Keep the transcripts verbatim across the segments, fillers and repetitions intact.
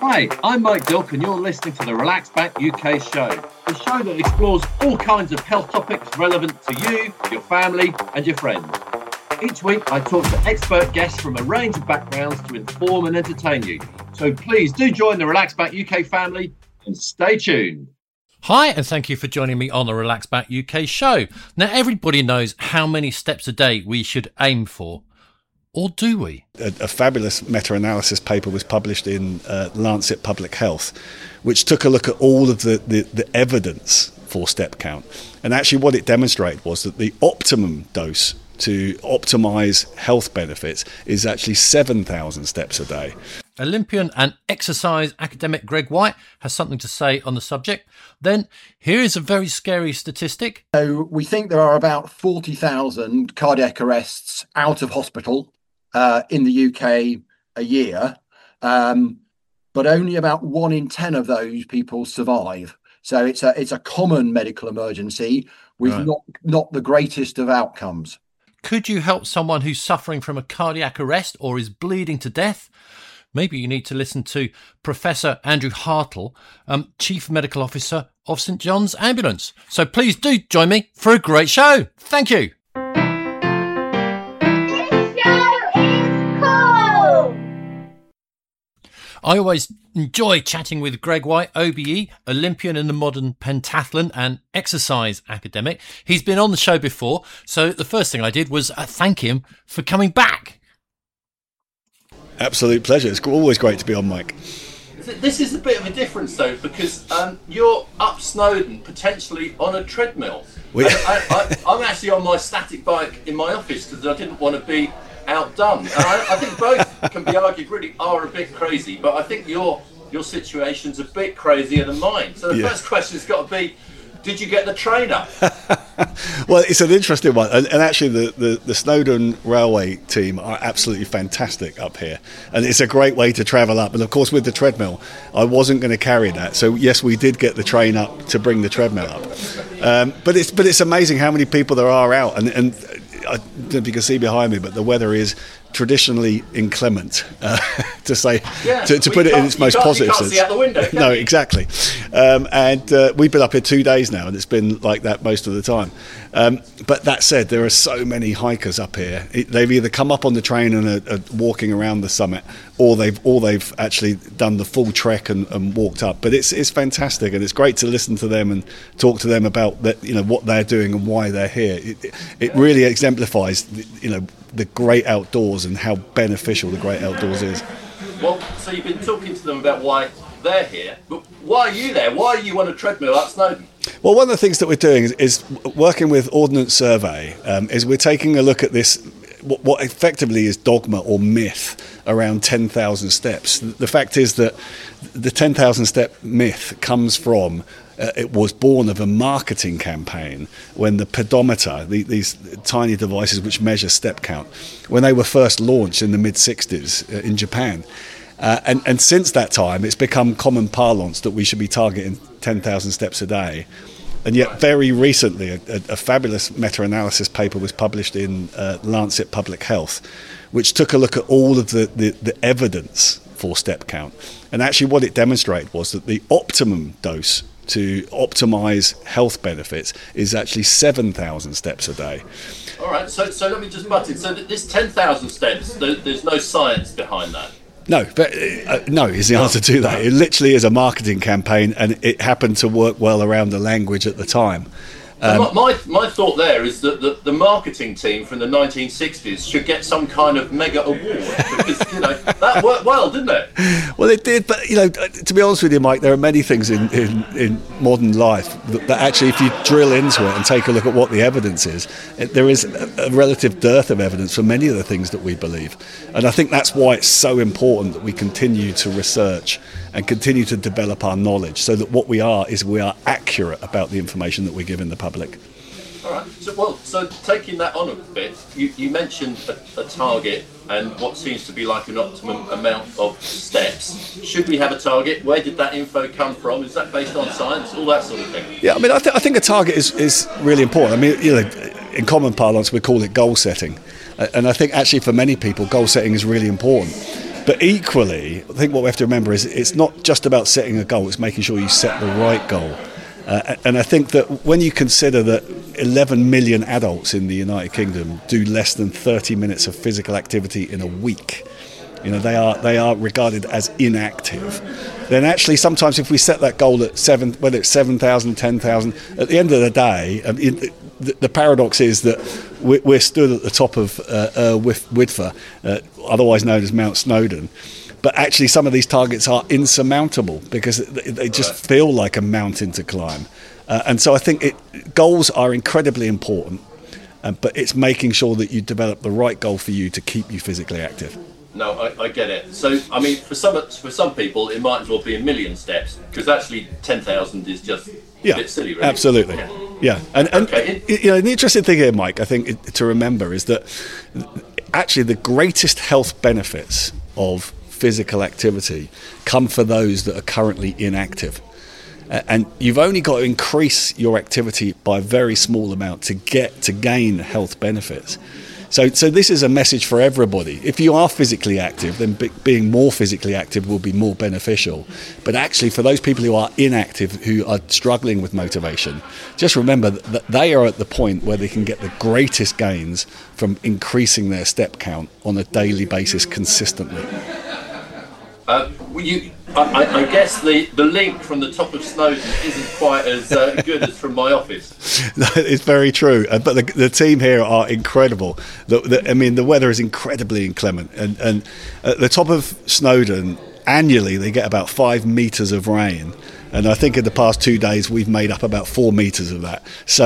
Hi, I'm Mike Dilk and you're listening to the Relax Back U K show, the show that explores all kinds of health topics relevant to you, your family and your friends. Each week I talk to expert guests from a range of backgrounds to inform and entertain you. So please do join the Relax Back U K family and stay tuned. Hi, and thank you for joining me on the Relax Back U K show. Now, everybody knows how many steps a day we should aim for. Or do we? A, a fabulous meta-analysis paper was published in uh, Lancet Public Health, which took a look at all of the, the, the evidence for step count. And actually what it demonstrated was that the optimum dose to optimise health benefits is actually seven thousand steps a day. Olympian and exercise academic Greg White has something to say on the subject. Then here is a very scary statistic. So we think there are about forty thousand cardiac arrests out of hospital uh, in the U K a year, um, but only about one in ten of those people survive. So it's a it's a common medical emergency with Right. not not the greatest of outcomes. Could you help someone who's suffering from a cardiac arrest or is bleeding to death? Maybe you need to listen to Professor Andrew Hartle, um, Chief Medical Officer of St John's Ambulance. So please do join me for a great show. Thank you. This show is cool! I always enjoy chatting with Greg White, O B E, Olympian in the modern pentathlon and exercise academic. He's been on the show before, so the first thing I did was uh, thank him for coming back. Absolute pleasure. It's always great to be on, Mike. This is a bit of a difference though, because um, you're up Snowdon, potentially on a treadmill. We- And I, I, I'm actually on my static bike in my office because I didn't want to be outdone. And I, I think both can be argued really are a bit crazy, but I think your your situation's a bit crazier than mine. So the Yeah. first question's got to be, did you get the trainer? Well, it's an interesting one. And, and actually, the, the, the Snowdon Railway team are absolutely fantastic up here. And it's a great way to travel up. And of course, with the treadmill, I wasn't going to carry that. So, yes, we did get the train up to bring the treadmill up. Um, but it's but it's amazing how many people there are out. And, and I don't know if you can see behind me, but the weather is traditionally inclement, uh, to say, Yeah, to, to we put it in can't- its you most can't- you positive can't sense. see out the window, can No, you? exactly. Um, and uh, we've been up here two days now, and it's been like that most of the time. Um, but that said, there are so many hikers up here. It, they've either come up on the train and are, are walking around the summit, or they've or they've actually done the full trek and, and walked up. But it's it's fantastic, and it's great to listen to them and talk to them about that, you know, what they're doing and why they're here. It, it, it really exemplifies, you know, the great outdoors and how beneficial the great outdoors is. Well, so you've been talking to them about why they're here, but why are you there? Why are you on a treadmill up Snowdon? Well, one of the things that we're doing is, is working with Ordnance Survey, um, is we're taking a look at this, what, what effectively is dogma or myth around ten thousand steps. The fact is that the ten thousand step myth comes from, uh, it was born of a marketing campaign when the pedometer, the, these tiny devices which measure step count, when they were first launched in the mid sixties uh, in Japan. Uh, and, and since that time, it's become common parlance that we should be targeting ten thousand steps a day. And yet very recently, a, a, a fabulous meta-analysis paper was published in uh, Lancet Public Health, which took a look at all of the, the, the evidence for step count. And actually what it demonstrated was that the optimum dose to optimise health benefits is actually seven thousand steps a day. All right, so so let me just butt in. So th- this ten thousand steps, there, there's no science behind that. No, but uh, no is the answer to that. It literally is a marketing campaign, and it happened to work well around the language at the time. So Um, my, my my thought there is that the, the marketing team from the nineteen sixties should get some kind of mega award because, you know, that worked well, didn't it? Well, it did, but, you know, to be honest with you, Mike, there are many things in, in, in modern life that, that actually, if you drill into it and take a look at what the evidence is, it, there is a, a relative dearth of evidence for many of the things that we believe. And I think that's why it's so important that we continue to research and continue to develop our knowledge so that what we are is we are accurate about the information that we give in the public. All right. So, well, so taking that on a bit, you, you mentioned a, a target and what seems to be like an optimum amount of steps. Should we have a target? Where did that info come from? Is that based on science? All that sort of thing. Yeah, I mean, I, th- I think a target is, is really important. I mean, you know, in common parlance, we call it goal setting. Uh, and I think actually for many people, goal setting is really important. But equally, I think what we have to remember is it's not just about setting a goal, it's making sure you set the right goal. Uh, and I think that when you consider that eleven million adults in the United Kingdom do less than thirty minutes of physical activity in a week, you know, they are they are regarded as inactive. Then actually sometimes if we set that goal at seven, whether it's seven thousand, ten thousand, at the end of the day, um, it, the, the paradox is that we're, we're stood at the top of uh, uh, Widfer, uh, otherwise known as Mount Snowdon. But actually some of these targets are insurmountable because they just feel like a mountain to climb. Uh, and so I think it, goals are incredibly important, uh, but it's making sure that you develop the right goal for you to keep you physically active. No, I, I get it. So, I mean, for some for some people, it might as well be a million steps because actually ten thousand is just yeah, a bit silly, really. Absolutely. Yeah. yeah. And, and okay. you know, the interesting thing here, Mike, I think to remember is that actually the greatest health benefits of physical activity come for those that are currently inactive. And you've only got to increase your activity by a very small amount to get to gain health benefits. So, so this is a message for everybody. If you are physically active, then be, being more physically active will be more beneficial. But actually, for those people who are inactive, who are struggling with motivation, just remember that they are at the point where they can get the greatest gains from increasing their step count on a daily basis consistently. Uh, well, you, I, I guess the, the link from the top of Snowdon isn't quite as uh, good as from my office. It's very true, uh, but the, the team here are incredible. The, the, I mean, the weather is incredibly inclement, and, and at the top of Snowdon, annually they get about five metres of rain. And I think in the past two days we've made up about four metres of that. So,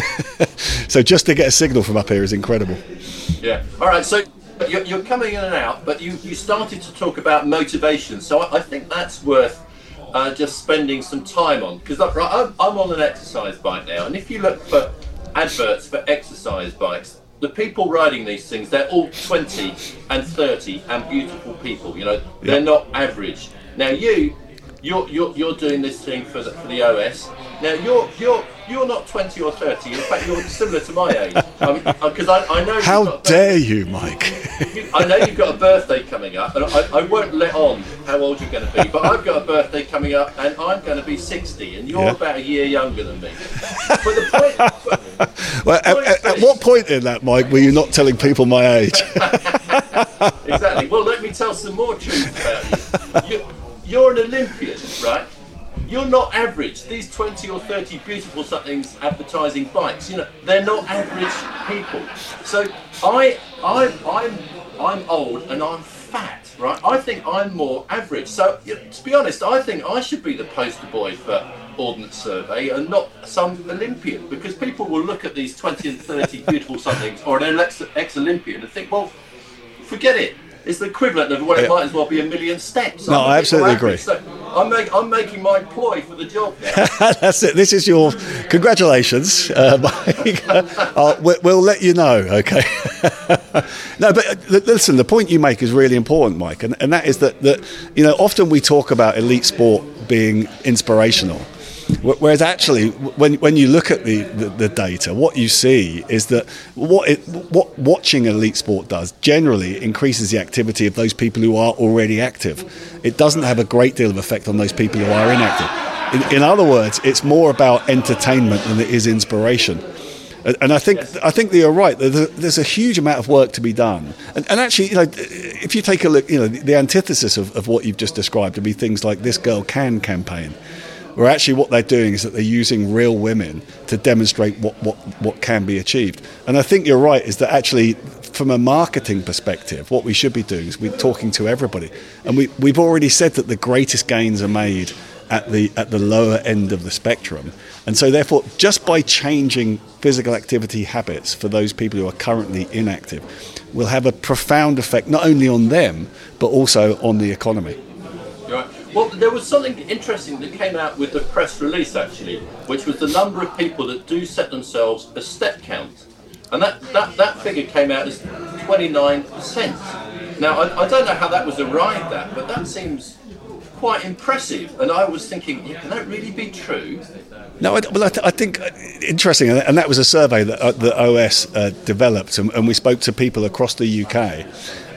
so just to get a signal from up here is incredible. Yeah. All right. So. You're, you're coming in and out, but you, you started to talk about motivation, so I, I think that's worth uh, just spending some time on, because I'm, I'm on an exercise bike now, and if you look for adverts for exercise bikes, the people riding these things, they're all twenty and thirty and beautiful people, you know, they're yep. not average. Now you, you're, you're, you're doing this thing for the, for the O S. Now you're you're you're not twenty or thirty. In fact, you're similar to my age. Because I, I know. How you've got dare you, Mike? you, I know you've got a birthday coming up, and I, I won't let on how old you're going to be. But I've got a birthday coming up, and I'm going to be sixty, and you're yeah. about a year younger than me. But the point. But, well, the point at, at what point in that, Mike, were you not telling people my age? Exactly. Well, let me tell some more truth about you. you you're an Olympian, right? You're not average. These twenty or thirty beautiful somethings advertising bikes, you know, they're not average people. So I, I, I'm, I'm old and I'm fat, right? I think I'm more average. So you know, to be honest, I think I should be the poster boy for Ordnance Survey and not some Olympian, because people will look at these twenty and thirty beautiful somethings or an ex- ex-Olympian and think, well, forget it. It's the equivalent of what it yeah. might as well be a million steps. No, I absolutely agree. So I'm, make, I'm making my ploy for the job now. That's it. This is your congratulations, uh, Mike. uh, we'll, we'll let you know, okay? No, but uh, listen, the point you make is really important, Mike, and, and that is that, that you know often we talk about elite sport being inspirational. Whereas actually, when when you look at the, the, the data, what you see is that what it, what watching elite sport does generally increases the activity of those people who are already active. It doesn't have a great deal of effect on those people who are inactive. In, in other words, it's more about entertainment than it is inspiration. And I think yes. I think that you're right. There's a huge amount of work to be done. And, and actually, you know, if you take a look, you know, the antithesis of, of what you've just described would be things like This Girl Can campaign. Where actually what they're doing is that they're using real women to demonstrate what, what, what can be achieved. And I think you're right, is that actually from a marketing perspective, what we should be doing is we're talking to everybody. And we, we've already said that the greatest gains are made at the at the lower end of the spectrum. And so therefore, just by changing physical activity habits for those people who are currently inactive, will have a profound effect not only on them, but also on the economy. You're right. Well, there was something interesting that came out with the press release, actually, which was the number of people that do set themselves a step count. And that, that, that figure came out as twenty-nine percent. Now, I, I don't know how that was arrived at, but that seems quite impressive. And I was thinking, yeah, can that really be true? No, I, well, I, th- I think uh, interesting, and that was a survey that uh, the O S uh, developed, and, and we spoke to people across the U K.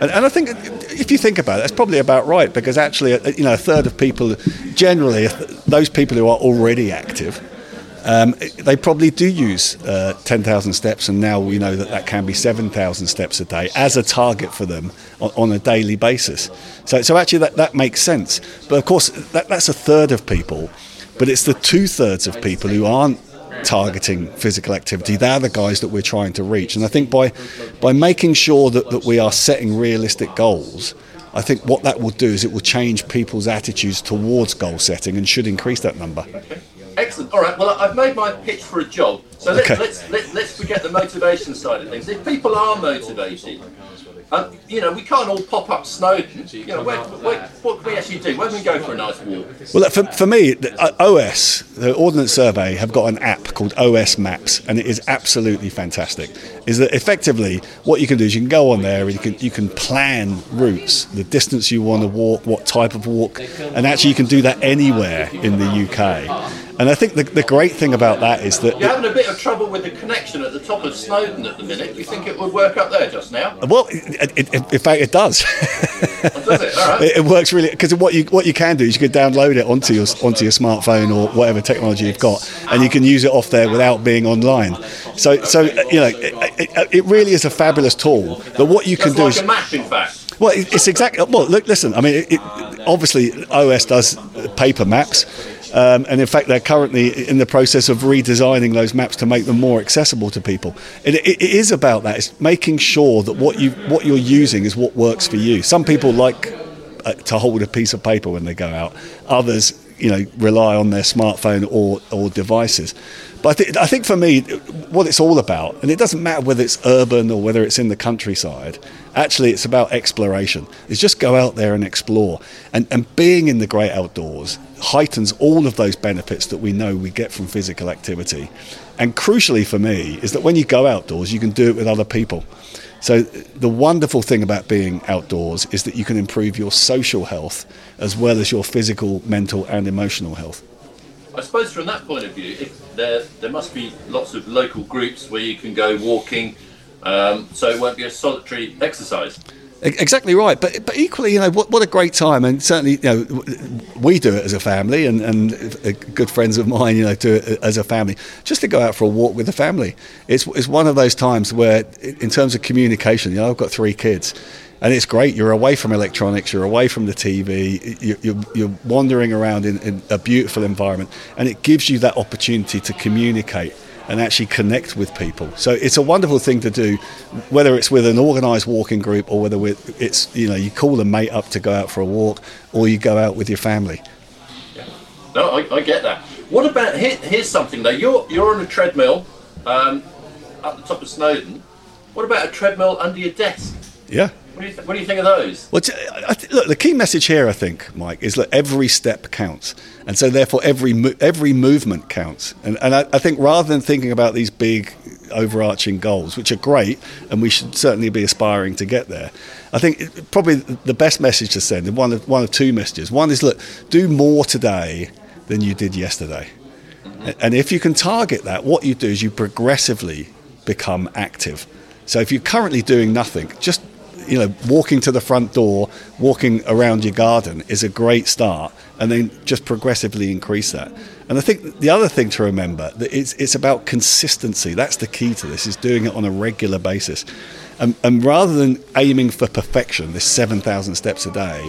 And, and I think if you think about it, that's probably about right, because actually, you know, a third of people, generally, those people who are already active, um, they probably do use uh, ten thousand steps, and now we know that that can be seven thousand steps a day as a target for them on, on a daily basis. So, so actually, that, that makes sense. But of course, that, that's a third of people, but it's the two-thirds of people who aren't targeting physical activity. They're the guys that we're trying to reach. And I think by by making sure that, that we are setting realistic goals, I think what that will do is it will change people's attitudes towards goal setting and should increase that number. Okay. Excellent. All right. Well, I've made my pitch for a jog. So let's, Okay. let's, let, let's forget the motivation side of things. If people are motivated, uh, you know, we can't all pop up Snowdon. You know, where, where, what can we actually do? Where can we go for a nice walk? Well, for, for me, the, uh, O S, the Ordnance Survey, have got an app called O S Maps, and it is absolutely fantastic. Is that effectively what you can do is you can go on there and you can you can plan routes, the distance you want to walk, what type of walk, and actually you can do that anywhere in the U K. And I think the, the great thing about that is that... You're having a bit of trouble with the connection at the top of Snowdon at the minute. Do you think it would work up there just now? Well, it, it, it, in fact, it does. Oh, does it? All right. It, it works really, because what you what you can do is you can download it onto your onto your smartphone or whatever technology you've got, and you can use it off there without being online. So, so you know, it, it, it really is a fabulous tool. That what you can Just do like is a map, in fact. well, it, it's exactly well. Look, listen. I mean, it, it, obviously, O S does paper maps. Um, and in fact, they're currently in the process of redesigning those maps to make them more accessible to people. It, it, it is about that. It's making sure that what you what you're using is what works for you. Some people like uh, to hold a piece of paper when they go out. Others, you know, rely on their smartphone or or devices. But I, th- I think for me, what it's all about, and it doesn't matter whether it's urban or whether it's in the countryside, actually it's about exploration. It's just go out there and explore. And, and being in the great outdoors heightens all of those benefits that we know we get from physical activity. And crucially for me is that when you go outdoors, you can do it with other people. So the wonderful thing about being outdoors is that you can improve your social health as well as your physical, mental and emotional health. I suppose from that point of view, if there there must be lots of local groups where you can go walking, um, so it won't be a solitary exercise. Exactly right, but but equally, you know, what what a great time, and certainly, you know, we do it as a family, and and good friends of mine, you know, do it as a family, just to go out for a walk with the family. It's it's one of those times where, in terms of communication, you know, I've got three kids. And it's great. You're away from electronics. You're away from the T V. You're, you're, you're wandering around in, in a beautiful environment, and it gives you that opportunity to communicate and actually connect with people. So it's a wonderful thing to do, whether it's with an organised walking group or whether it's, you know, you call a mate up to go out for a walk, or you go out with your family. Yeah. No, I, I get that. What about here, here's something though. You're you're on a treadmill um, at the top of Snowdon. What about a treadmill under your desk? Yeah. What do you th- what do you think of those? Well, I th- look, the key message here, I think, Mike, is that every step counts, and so therefore every mo- every movement counts. And and I, I think rather than thinking about these big overarching goals, which are great, and we should certainly be aspiring to get there, I think it, probably the best message to send, and one of one of two messages. One is, look, do more today than you did yesterday, mm-hmm. and if you can target that, what you do is you progressively become active. So if you're currently doing nothing, just you know, walking to the front door, walking around your garden is a great start, and then just progressively increase that. And I think the other thing to remember, that it's it's about consistency. That's the key to this, is doing it on a regular basis. And, and rather than aiming for perfection, this seven thousand steps a day,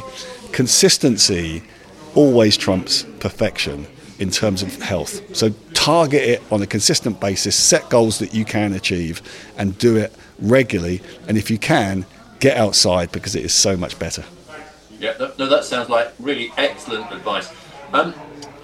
consistency always trumps perfection in terms of health. So target it on a consistent basis, set goals that you can achieve, and do it regularly. And if you can, get outside, because it is so much better. Yeah, no, no, that sounds like really excellent advice. Um,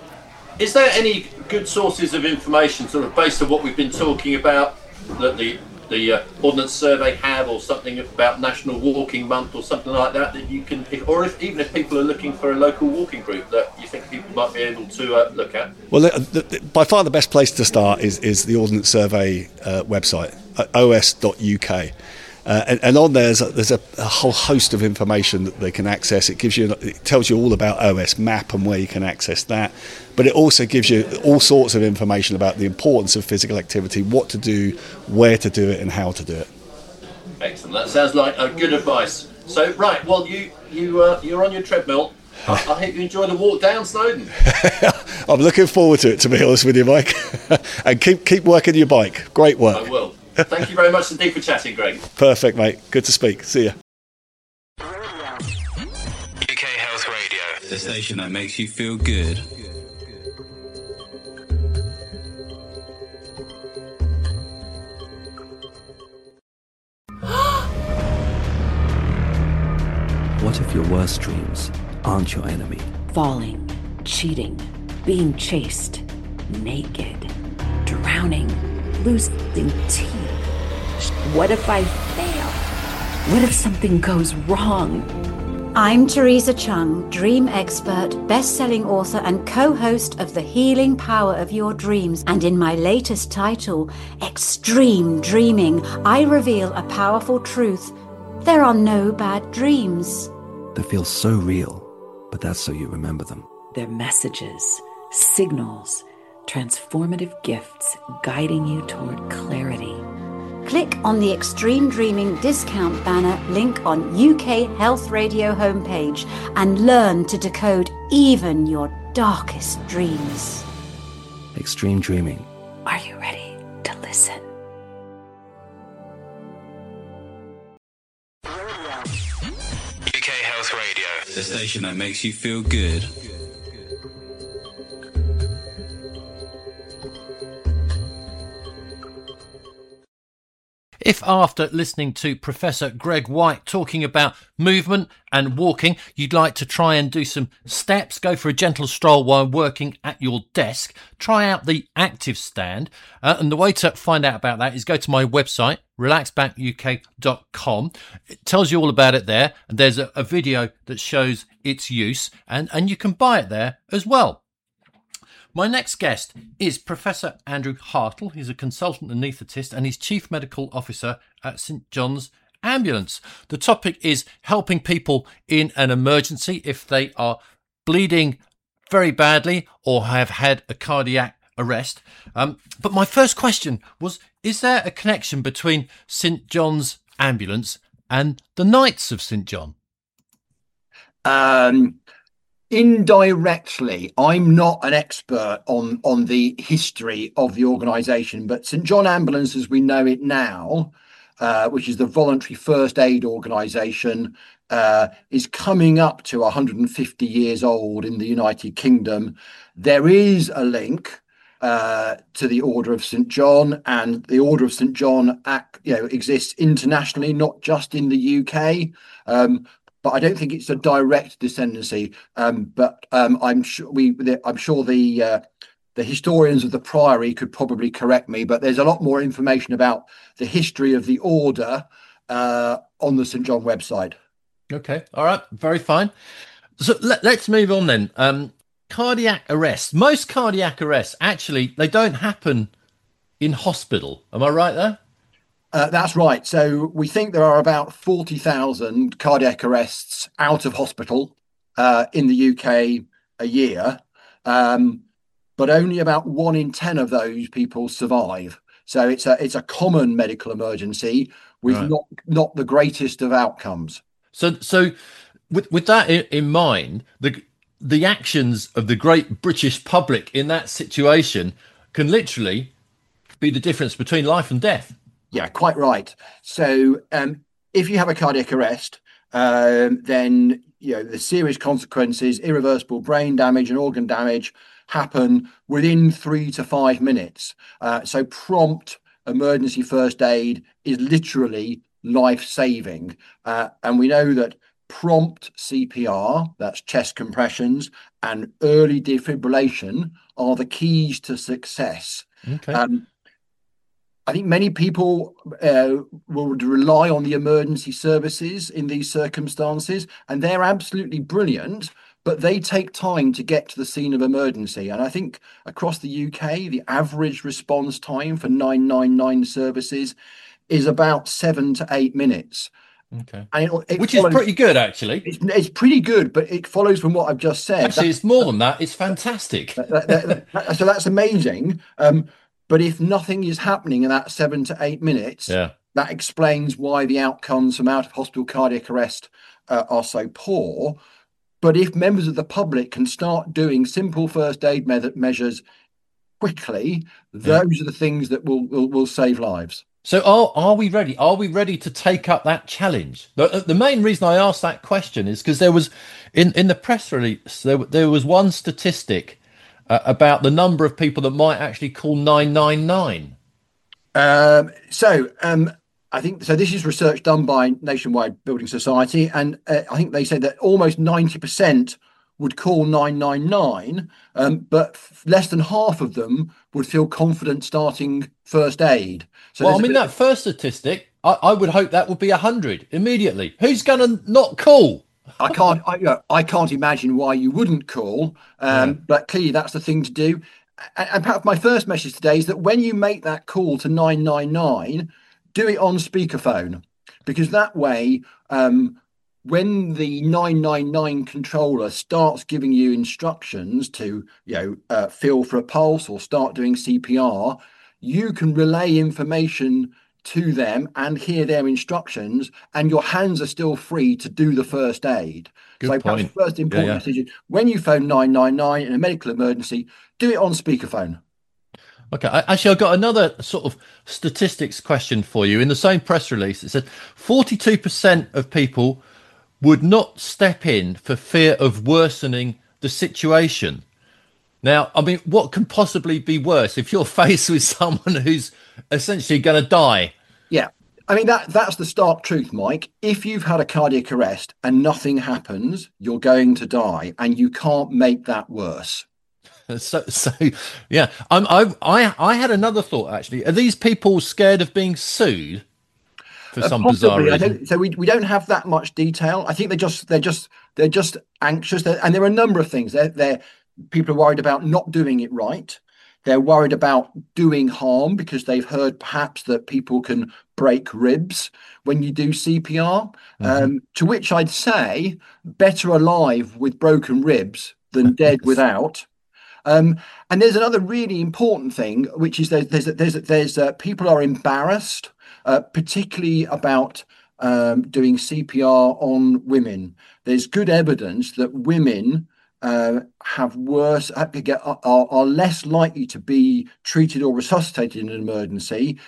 is there any good sources of information, sort of based on what we've been talking about, that the the uh, Ordnance Survey have, or something about National Walking Month or something like that, that you can, if, or if, even if people are looking for a local walking group, that you think people might be able to uh, look at? Well, the, the, by far the best place to start is, is the Ordnance Survey uh, website, uh, o s dot u k. Uh, and, and on there, there's, a, there's a, a whole host of information that they can access. It gives you, it tells you all about O S Map and where you can access that. But it also gives you all sorts of information about the importance of physical activity, what to do, where to do it, and how to do it. Excellent. That sounds like a good advice. So, right, well, you, you, uh, you're on your treadmill. I, I hope you enjoy the walk down Snowdon. I'm looking forward to it, to be honest with you, Mike. And keep keep working your bike. Great work. I will. Thank you very much indeed for chatting, Greg. Perfect, mate. Good to speak. See ya. U K Health Radio, the station that makes you feel good. What if your worst dreams aren't your enemy? Falling, cheating, being chased, naked, drowning, losing teeth. What if I fail? What if something goes wrong? I'm Teresa Chung, dream expert, best-selling author and co-host of The Healing Power of Your Dreams. And in my latest title, Extreme Dreaming, I reveal a powerful truth. There are no bad dreams. They feel so real, but that's so you remember them. They're messages, signals, transformative gifts guiding you toward clarity. Click on the Extreme Dreaming discount banner link on U K Health Radio homepage and learn to decode even your darkest dreams. Extreme Dreaming. Are you ready to listen? U K Health Radio, the station that makes you feel good. If after listening to Professor Greg White talking about movement and walking, you'd like to try and do some steps, go for a gentle stroll while working at your desk, try out the Active Stand. Uh, and the way to find out about that is go to my website, relax back U K dot com. It tells you all about it there. And there's a, a video that shows its use, and, and you can buy it there as well. My next guest is Professor Andrew Hartle. He's a consultant anaesthetist and he's Chief Medical Officer at St John's Ambulance. The topic is helping people in an emergency if they are bleeding very badly or have had a cardiac arrest. Um, but my first question was, is there a connection between St John's Ambulance and the Knights of St John? Um... Indirectly, I'm not an expert on, on the history of the organisation, but St John Ambulance, as we know it now, uh, which is the voluntary first aid organisation, uh, is coming up to one hundred fifty years old in the United Kingdom. There is a link uh, to the Order of St John, and the Order of St John act, you know, exists internationally, not just in the U K. Um, But I don't think it's a direct descendancy. Um, but um, I'm sure we, I'm sure the uh, the historians of the Priory could probably correct me. But there's a lot more information about the history of the order uh, on the St John website. Okay, all right, very fine. So let, let's move on then. Um, cardiac arrest. Most cardiac arrests actually they don't happen in hospital. Am I right there? Uh, that's right. So we think there are about forty thousand cardiac arrests out of hospital uh, in the U K a year, um, but only about one in ten of those people survive. So it's a it's a common medical emergency with right. not not the greatest of outcomes. So so with with that in, in mind, the the actions of the great British public in that situation can literally be the difference between life and death. Yeah, quite right. So um, if you have a cardiac arrest, um, then you know the serious consequences, irreversible brain damage and organ damage, happen within three to five minutes. Uh, so prompt emergency first aid is literally life-saving. Uh, and we know that prompt C P R, that's chest compressions, and early defibrillation are the keys to success. Okay. Um, I think many people uh, will rely on the emergency services in these circumstances, and they're absolutely brilliant, but they take time to get to the scene of emergency. And I think across the U K, the average response time for nine nine nine services is about seven to eight minutes. Okay. And it, it Which follows, is pretty good, actually. It's, it's pretty good, but it follows from what I've just said. Actually, that, it's more than that. It's fantastic. That, that, that, so that's amazing. Um, But if nothing is happening in that seven to eight minutes, yeah. that explains why the outcomes from out of hospital cardiac arrest uh, are so poor. But if members of the public can start doing simple first aid me- measures quickly, those yeah. are the things that will, will will save lives. So are are we ready? Are we ready to take up that challenge? The, the main reason I asked that question is because there was, in, in the press release, there, there was one statistic uh, about the number of people that might actually call nine nine nine. Um, so um, I think, so this is research done by Nationwide Building Society, and uh, I think they said that almost ninety percent would call nine nine nine, um, but f- less than half of them would feel confident starting first aid. So well, I mean, that first statistic, I, I would hope that would be one hundred immediately. Who's going to not call? I can't I, you know, I can't imagine why you wouldn't call, um, yeah. but clearly that's the thing to do. And, and perhaps my first message today is that when you make that call to nine nine nine, do it on speakerphone, because that way, um, when the nine nine nine controller starts giving you instructions to, you know, uh, feel for a pulse or start doing C P R, you can relay information to them and hear their instructions, and your hands are still free to do the first aid. Good so point. The first important yeah, yeah. message is when you phone nine nine nine in a medical emergency, do it on speakerphone. Okay, actually, I've got another sort of statistics question for you. In the same press release, it said forty-two percent of people would not step in for fear of worsening the situation. Now, I mean, what can possibly be worse if you're faced with someone who's essentially going to die? Yeah, I mean, that that's the stark truth, Mike. If you've had a cardiac arrest and nothing happens, you're going to die, and you can't make that worse. So, so yeah, I'm, I, I, I had another thought, actually. Are these people scared of being sued? For some uh, bizarre reason. I don't, so we we don't have that much detail. I think they just they're just they're just anxious, they're, and there are a number of things. They're, they're people are worried about not doing it right. They're worried about doing harm because they've heard perhaps that people can break ribs when you do C P R. Mm-hmm. Um, to which I'd say, better alive with broken ribs than dead without. Um, and there's another really important thing, which is there's there's there's, there's uh, people are embarrassed. Uh, particularly about um, doing C P R on women. There's good evidence that women uh, have worse, are, are less likely to be treated or resuscitated in an emergency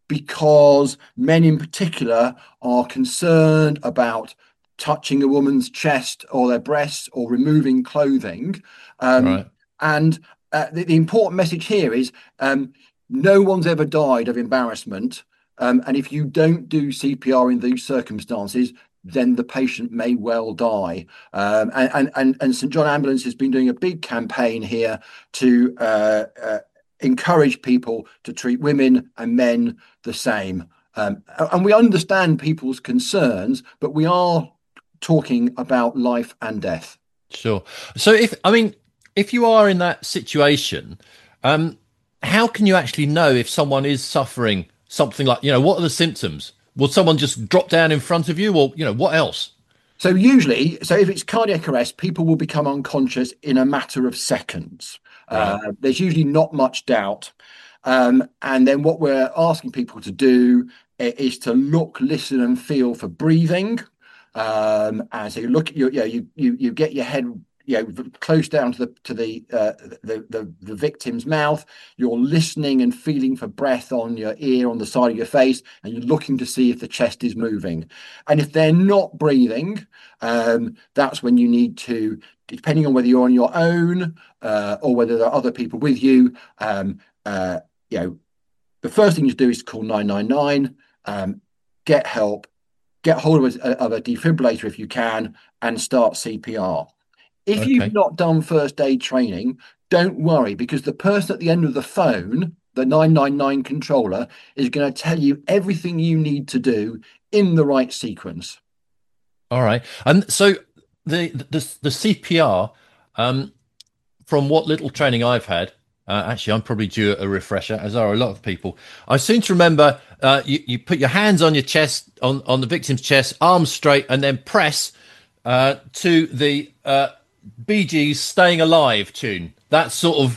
because men in particular are concerned about touching a woman's chest or their breasts or removing clothing. Um, right. And uh, the, the important message here is um, no one's ever died of embarrassment. Um, and if you don't do C P R in these circumstances, then the patient may well die. Um, and, and, and St John Ambulance has been doing a big campaign here to uh, uh, encourage people to treat women and men the same. Um, and we understand people's concerns, but we are talking about life and death. Sure. So if, I mean, if you are in that situation, um, how can you actually know if someone is suffering something like, you know, what are the symptoms? Will someone just drop down in front of you, or, you know, what else? So usually, so if it's cardiac arrest, people will become unconscious in a matter of seconds. Right. Uh, there's usually not much doubt. Um, and then what we're asking people to do is to look, listen and feel for breathing. Um, and so you look, you, you, know, you, you, you get your head, you know, close down to the to the, uh, the the the victim's mouth. You're listening and feeling for breath on your ear, on the side of your face, and you're looking to see if the chest is moving. And if they're not breathing, um, that's when you need to, depending on whether you're on your own uh, or whether there are other people with you. Um, uh, you know, the first thing you do is to call nine nine nine, um, get help, get hold of a, of a defibrillator if you can, and start C P R. If okay. you've not done first aid training, don't worry, because the person at the end of the phone, the nine nine nine controller, is going to tell you everything you need to do in the right sequence. All right. And so the the, the C P R, um, from what little training I've had, uh, actually, I'm probably due a refresher, as are a lot of people. I seem to remember uh, you, you put your hands on your chest, on, on the victim's chest, arms straight, and then press uh, to the... Uh, Bee Gees Staying Alive tune. That's sort of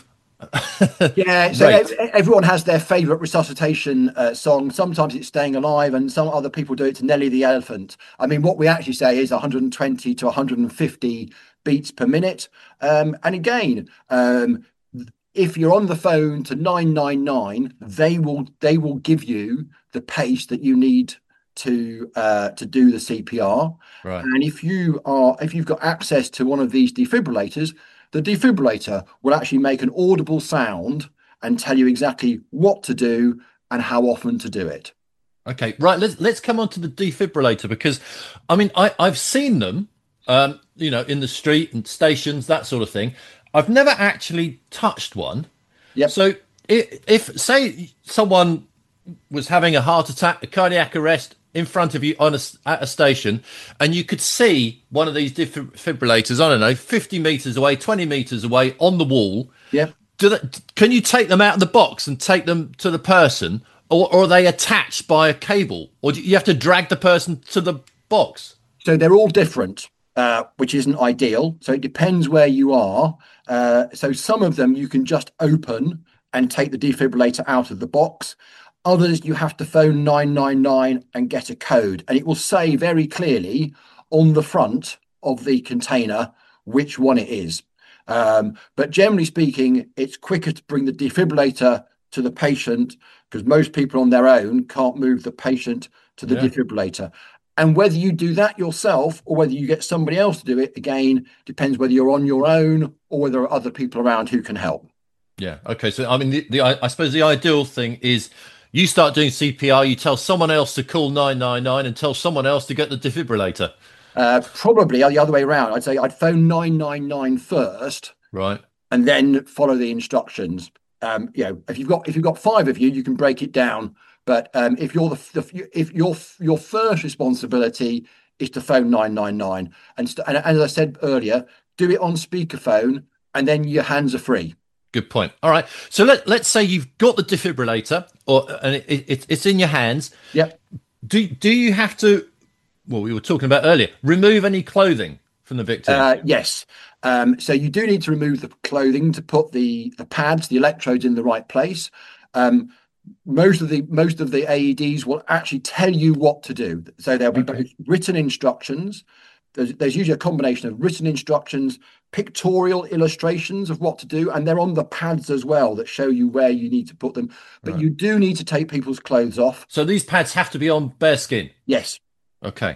Yeah, so Right. ev- everyone has their favourite resuscitation uh, song. Sometimes it's Staying Alive, and some other people do it to Nelly the Elephant. I mean, what we actually say is one hundred twenty to one hundred fifty beats per minute. Um, and again, um, if you're on the phone to nine nine nine, they will they will give you the pace that you need to uh, to do the C P R. Right. And if you are if you've got access to one of these defibrillators, the defibrillator will actually make an audible sound and tell you exactly what to do and how often to do it. Okay, right. Let's let's come on to the defibrillator, because, I mean, I I've seen them, um, you know, in the street and stations, that sort of thing. I've never actually touched one. Yep. So if, if say someone was having a heart attack, a cardiac arrest in front of you on a, at a station, and you could see one of these defibrillators, I don't know, fifty meters away, twenty meters away on the wall. Yeah. Do that, can you take them out of the box and take them to the person, or, or are they attached by a cable, or do you have to drag the person to the box? So they're all different, uh, which isn't ideal. So it depends where you are. Uh, so some of them you can just open and take the defibrillator out of the box. Others, you have to phone nine nine nine and get a code, and it will say very clearly on the front of the container which one it is. Um, but generally speaking, it's quicker to bring the defibrillator to the patient, because most people on their own can't move the patient to the Yeah. defibrillator. And whether you do that yourself or whether you get somebody else to do it, again, depends whether you're on your own or whether there are other people around who can help. Yeah. Okay. So, I mean, the, the I, I suppose the ideal thing is you start doing C P R, you tell someone else to call nine nine nine and tell someone else to get the defibrillator. Uh, probably the other way around. I'd say I'd phone nine nine nine first, Right. and then follow the instructions. Um, you know, if you've got if you've got five of you, you can break it down. But um, if you're the, the if your your first responsibility is to phone nine nine nine, and, st- and as I said earlier, do it on speakerphone, and then your hands are free. Good point. All right. So let let's say you've got the defibrillator, or and it, it, it's in your hands. Yep. Do do you have to? Well, we were talking about earlier. Remove any clothing from the victim. Uh, yes. Um, so you do need to remove the clothing to put the the pads, the electrodes in the right place. Um, most of the most of the A E Ds will actually tell you what to do. So there'll be Okay. written instructions. There's, there's usually a combination of written instructions, pictorial illustrations of what to do, and they're on the pads as well that show you where you need to put them. But Right. you do need to take people's clothes off. So these pads have to be on bare skin. Yes. Okay.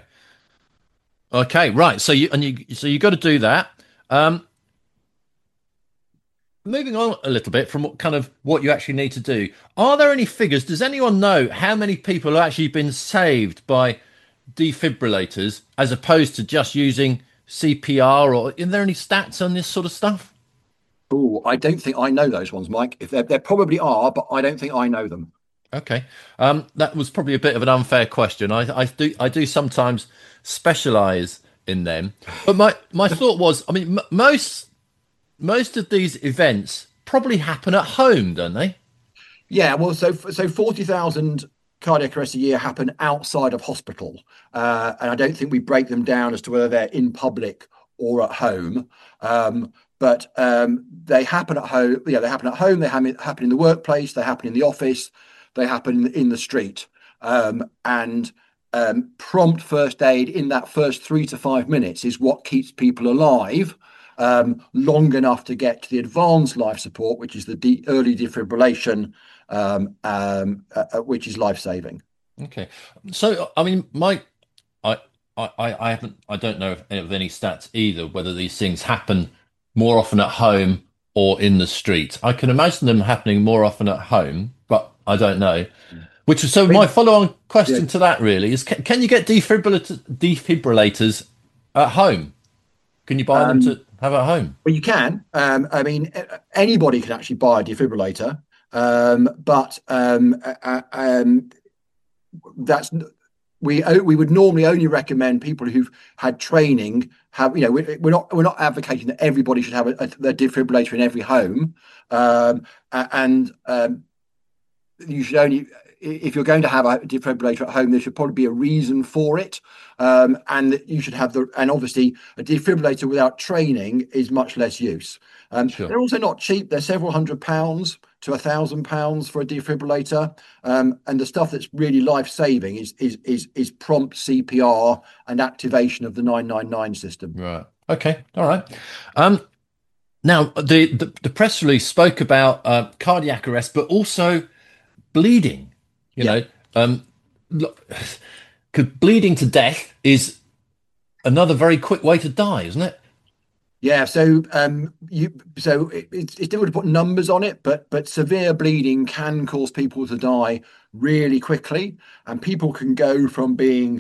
Okay. Right. So you and you so you got to do that. Um, moving on a little bit from what kind of what you actually need to do. Are there any figures? Does anyone know how many people have actually been saved by defibrillators as opposed to just using C P R? Or are there any stats on this sort of stuff? Oh, I don't think I know those ones, Mike. If there, there probably are, but I don't think I know them. Okay, um, that was probably a bit of an unfair question. I, I do I do sometimes specialise in them, but my my thought was, I mean, m- most most of these events probably happen at home, don't they? Yeah, well, so so forty thousand cardiac arrests a year happen outside of hospital, uh, and I don't think we break them down as to whether they're in public or at home. Um, but um, they happen at home. Yeah, they happen at home. They happen happen in the workplace. They happen in the office. They happen in the street. Um, and um, prompt first aid in that first three to five minutes is what keeps people alive um, long enough to get to the advanced life support, which is the de- early defibrillation, um, um, uh, uh, which is life-saving. Okay, so I mean, my I I I haven't I don't know of any stats either whether these things happen more often at home or in the street. I can imagine them happening more often at home, but I don't know. Which is so. My follow-on question Yeah. to that really is: Can, can you get defibrillator, defibrillators at home? Can you buy Um, them to have at home? Well, you can. Um, I mean, a- anybody can actually buy a defibrillator, um, but um, uh, uh, um, that's we o- we would normally only recommend people who've had training. Have you know? We, we're not we're not advocating that everybody should have a, a, a defibrillator in every home, um, a- and um, you should only if you're going to have a defibrillator at home, there should probably be a reason for it, um, and that you should have the. And obviously, a defibrillator without training is much less use. Um, Sure. They're also not cheap. They're several hundred pounds to a thousand pounds for a defibrillator, um, and the stuff that's really life saving is is is is prompt C P R and activation of the nine nine nine system. Right. Okay. All right. Um, now, the, the, the press release spoke about uh, cardiac arrest, but also bleeding. You Yeah. know, um, because bleeding to death is another very quick way to die, isn't it? Yeah, so um, you so it, it's, it's difficult to put numbers on it, but but severe bleeding can cause people to die really quickly, and people can go from being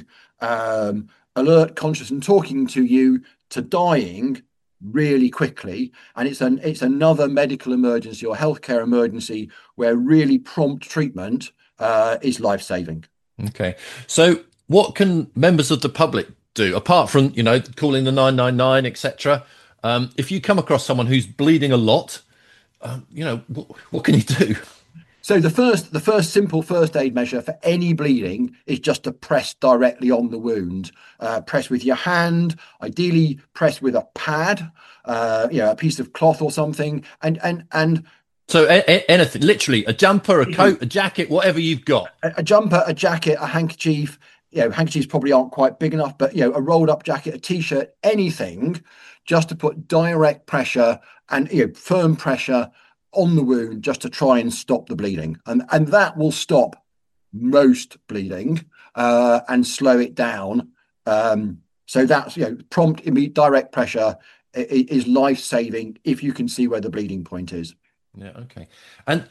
um, alert, conscious, and talking to you to dying really quickly. And it's an it's another medical emergency or healthcare emergency where really prompt treatment uh, is life saving. Okay. So, what can members of the public do apart from you know calling the nine nine nine, et cetera? Um, if you come across someone who's bleeding a lot, um, you know, what, what can you do? So the first, the first simple first aid measure for any bleeding is just to press directly on the wound. Uh, press with your hand, ideally press with a pad, uh, you know, a piece of cloth or something, and and and. So a- a- anything, literally, a jumper, a coat, a jacket, whatever you've got. A, a jumper, a jacket, a handkerchief. You know, handkerchiefs probably aren't quite big enough, but you know, a rolled up jacket, a t-shirt, anything, just to put direct pressure and you know, firm pressure on the wound, just to try and stop the bleeding, and and that will stop most bleeding uh, and slow it down. Um, so that's you know, prompt, immediate, direct pressure is life saving if you can see where the bleeding point is. Yeah. Okay. And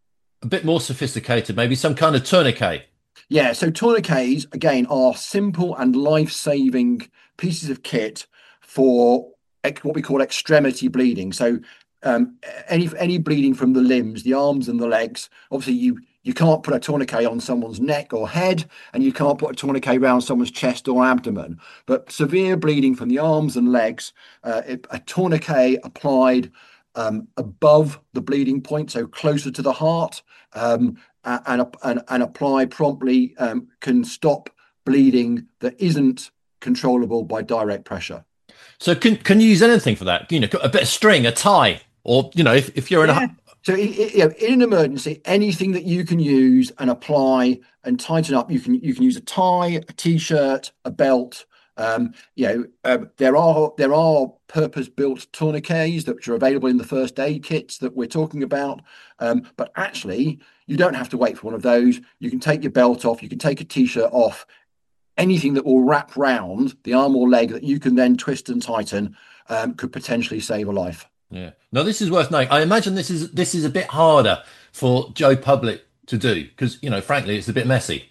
a bit more sophisticated, maybe some kind of tourniquet. Yeah, so tourniquets, again, are simple and life-saving pieces of kit for ex- what we call extremity bleeding. So um, any any bleeding from the limbs, the arms and the legs, obviously you you can't put a tourniquet on someone's neck or head, and you can't put a tourniquet around someone's chest or abdomen. But severe bleeding from the arms and legs, uh, a tourniquet applied um, above the bleeding point, so closer to the heart, um, and, and, and apply promptly um, can stop bleeding that isn't controllable by direct pressure. So can can you use anything for that? You know, a bit of string, a tie, or you know, if, if you're yeah. in a so it, it, you know, in an emergency, anything that you can use and apply and tighten up, you can you can use a tie, a t-shirt, a belt. Um, you know, um, there are there are purpose-built tourniquets that which are available in the first aid kits that we're talking about. Um, but actually, you don't have to wait for one of those. You can take your belt off. You can take a t-shirt off. Anything that will wrap round the arm or leg that you can then twist and tighten um, could potentially save a life. Yeah. Now this is worth knowing. I imagine this is this is a bit harder for Joe Public to do because you know, frankly, it's a bit messy.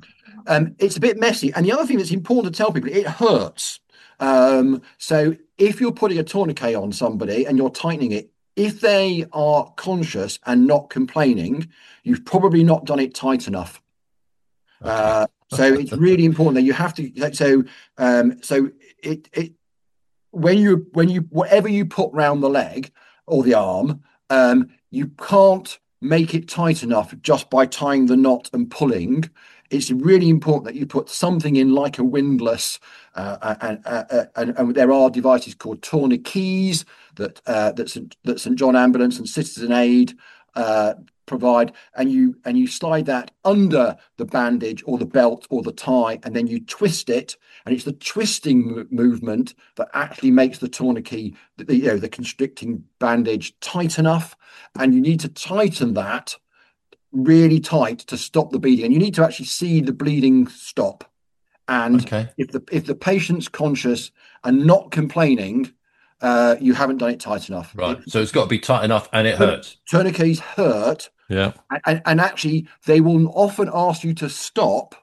Um, it's a bit messy. And the other thing that's important to tell people, it hurts. Um, so if you're putting a tourniquet on somebody and you're tightening it, if they are conscious and not complaining, you've probably not done it tight enough. Okay. Uh, so it's really important that you have to. So um, so it it when you when you whatever you put round the leg or the arm, um, you can't make it tight enough just by tying the knot and pulling. It's really important that you put something in like a windlass, uh, and, uh, and, and there are devices called tourniquets that uh, that St that St John Ambulance and Citizen Aid uh, provide, and you and you slide that under the bandage or the belt or the tie, and then you twist it, and it's the twisting movement that actually makes the tourniquet, the, you know, the constricting bandage tight enough, and you need to tighten that really tight to stop the bleeding, and you need to actually see the bleeding stop. And okay. if the if the patient's conscious and not complaining, uh, you haven't done it tight enough. Right. It, so it's got to be tight enough, and it hurts. Tourniquets hurt. Yeah. And, and actually, they will often ask you to stop,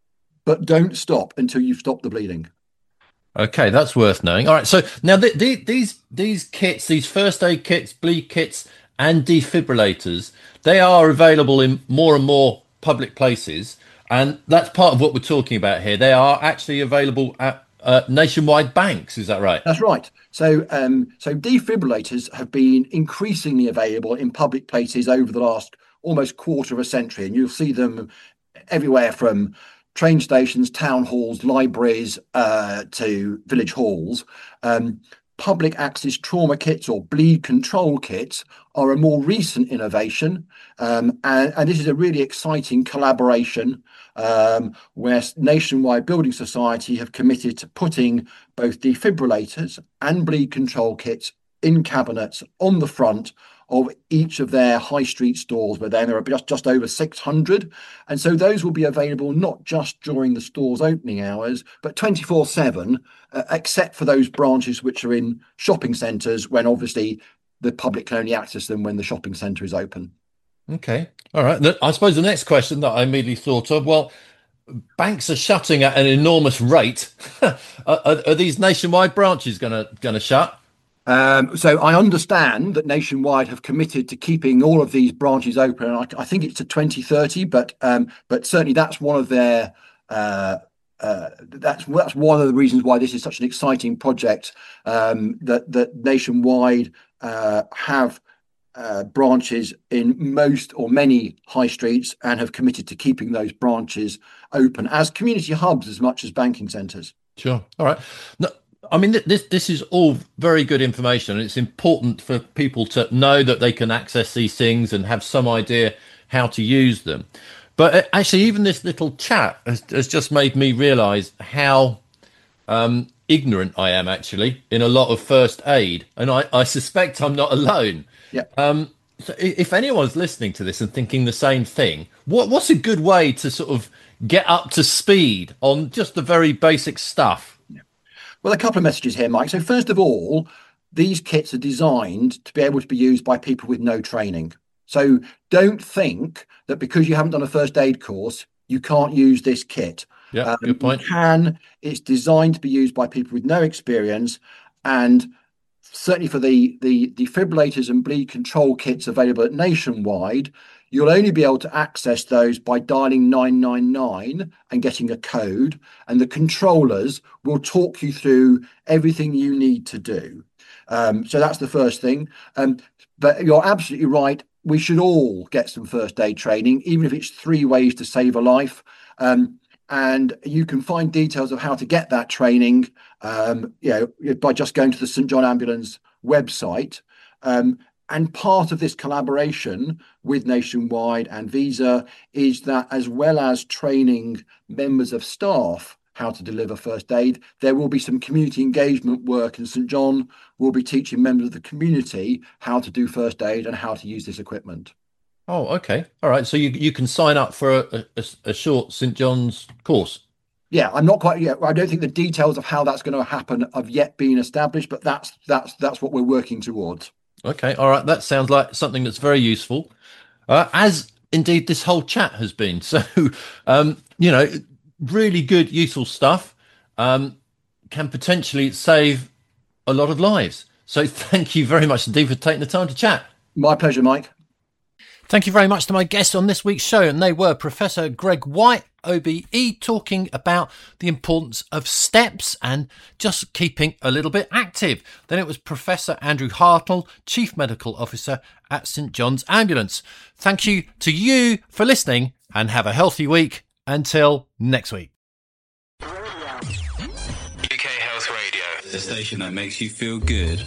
but don't stop until you've stopped the bleeding. Okay, that's worth knowing. All right. So now the, the, these these kits, these first aid kits, bleed kits, and defibrillators, they are available in more and more public places, and that's part of what we're talking about here. They are actually available at uh, nationwide banks. Is that right? That's right. So, um, so defibrillators have been increasingly available in public places over the last almost quarter of a century, and you'll see them everywhere from train stations, town halls, libraries, uh, to village halls. Um, public access trauma kits or bleed control kits are a more recent innovation. Um, and, and this is a really exciting collaboration um, where Nationwide Building Society have committed to putting both defibrillators and bleed control kits in cabinets on the front of each of their high street stores, where there are just, just over six hundred. And so those will be available not just during the store's opening hours, but twenty-four seven, uh, except for those branches which are in shopping centres, when obviously the public can only access them when the shopping centre is open. Okay. All right. I suppose the next question that I immediately thought of, well, banks are shutting at an enormous rate. are, are, are these Nationwide branches going to going to shut? Um, so I understand that Nationwide have committed to keeping all of these branches open. And I, I think it's to twenty thirty, but um, but certainly that's one of their uh, uh, that's that's one of the reasons why this is such an exciting project. Um, that that Nationwide uh, have uh, branches in most or many high streets and have committed to keeping those branches open as community hubs as much as banking centres. Sure. All right. No. I mean, this this is all very good information, and it's important for people to know that they can access these things and have some idea how to use them. But actually, even this little chat has, has just made me realise how um, ignorant I am, actually, in a lot of first aid. And I, I suspect I'm not alone. Yeah. Um, so if anyone's listening to this and thinking the same thing, what what's a good way to sort of get up to speed on just the very basic stuff? Well, a couple of messages here, Mike. So first of all, these kits are designed to be able to be used by people with no training. So don't think that because you haven't done a first aid course, you can't use this kit. Yeah, um, good point. You can. It's designed to be used by people with no experience, and certainly for the, the defibrillators and bleed control kits available at Nationwide, you'll only be able to access those by dialing nine nine nine and getting a code, and the controllers will talk you through everything you need to do. Um, so that's the first thing. Um, but you're absolutely right. We should all get some first aid training, even if it's three ways to save a life. Um, and you can find details of how to get that training, um, you know, by just going to the St John Ambulance website. Um, And part of this collaboration with Nationwide and Visa is that, as well as training members of staff how to deliver first aid, there will be some community engagement work, and St John will be teaching members of the community how to do first aid and how to use this equipment. Oh, okay. All right. So you you can sign up for a, a, a short St John's course. Yeah, I'm not quite yet. I don't think the details of how that's going to happen have yet been established, but that's that's that's what we're working towards. Okay, all right. That sounds like something that's very useful, uh, as indeed this whole chat has been. So, um, you know, really good, useful stuff, um, can potentially save a lot of lives. So thank you very much indeed for taking the time to chat. My pleasure, Mike. Thank you very much to my guests on this week's show, and they were Professor Greg White, O B E, talking about the importance of steps and just keeping a little bit active. Then it was Professor Andrew Hartnell, Chief Medical Officer at St John's Ambulance. Thank you to you for listening, and have a healthy week until next week. U K Health Radio, the station that makes you feel good.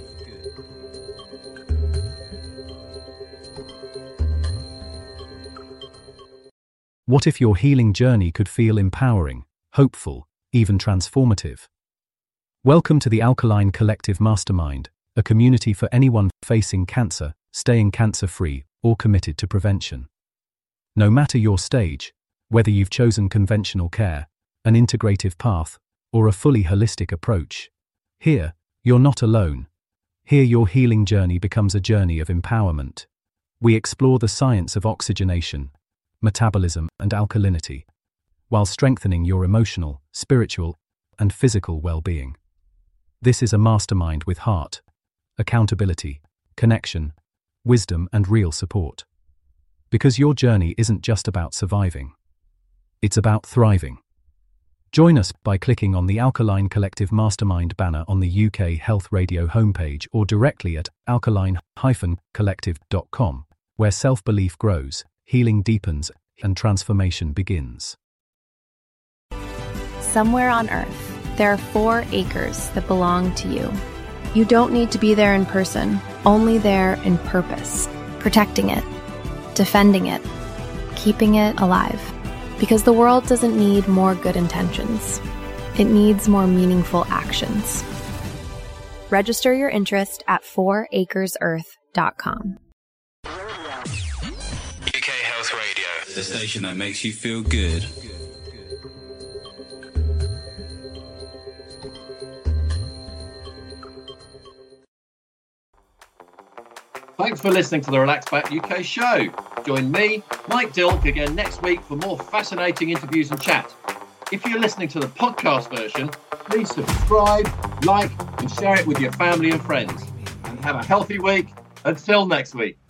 What if your healing journey could feel empowering, hopeful, even transformative? Welcome to the Alkaline Collective Mastermind, a community for anyone facing cancer, staying cancer-free, or committed to prevention. No matter your stage, whether you've chosen conventional care, an integrative path, or a fully holistic approach, here, you're not alone. Here your healing journey becomes a journey of empowerment. We explore the science of oxygenation, metabolism, and alkalinity, while strengthening your emotional, spiritual, and physical well-being. This is a mastermind with heart, accountability, connection, wisdom, and real support. Because your journey isn't just about surviving. It's about thriving. Join us by clicking on the Alkaline Collective Mastermind banner on the U K Health Radio homepage or directly at alkaline dash collective dot com, where self-belief grows, healing deepens, and transformation begins. Somewhere on Earth, there are four acres that belong to you. You don't need to be there in person, only there in purpose, protecting it, defending it, keeping it alive. Because the world doesn't need more good intentions. It needs more meaningful actions. Register your interest at four acres earth dot com. U K Health Radio, the station that makes you feel good. Thanks for listening to the Relax Back U K show. Join me, Mike Dilk, again next week for more fascinating interviews and chat. If you're listening to the podcast version, please subscribe, like, and share it with your family and friends. And have a healthy week. Until next week.